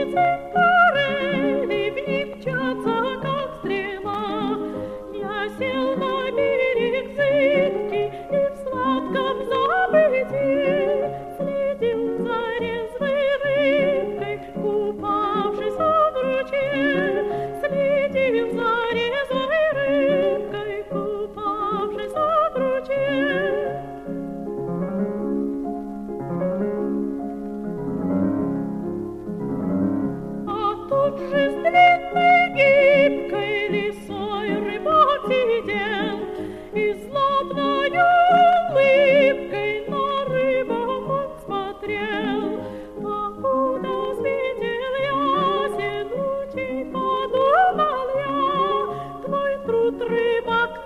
цикорели в них мчатся, как стрела. Я сел на берег зыбкий и в сладком забытии следил за резвой рыбкой, купавшейся в ручье. Следил за резвой рыбкой, купавшейся в ручье. Тут же с длинной гибкой лисой рыбак сидел и злобною улыбкой на рыбок он смотрел. Покуда светил ясен лучей, подумал я, твой труд, рыбак,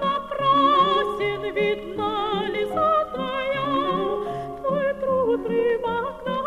напрасен, видна лиса твоя, твой труд, рыбак, напрасен.